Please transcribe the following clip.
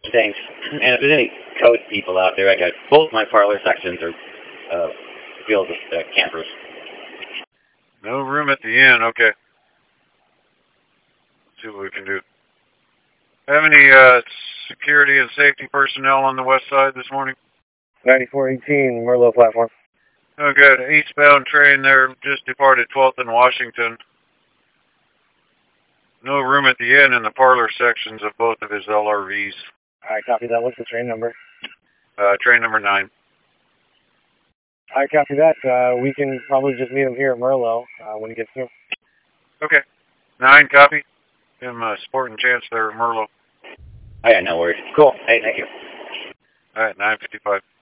Thanks. And if there's any code people out there, I got both my parlor sections are filled with campers. No room at the inn. Okay. See what we can do. Have any security and safety personnel on the west side this morning? 9418 Merlot platform. Oh, good. Eastbound train there just departed 12th and Washington. No room at the inn in the parlor sections of both of his LRVs. I copy that. What's the train number? Train number 9. I copy that. We can probably just meet him here at Merlot when he gets through. Okay. 9, copy. Him sporting chance there at Merlot. Oh, yeah, no worries. Cool. Hey, thank you. All right, 9:55.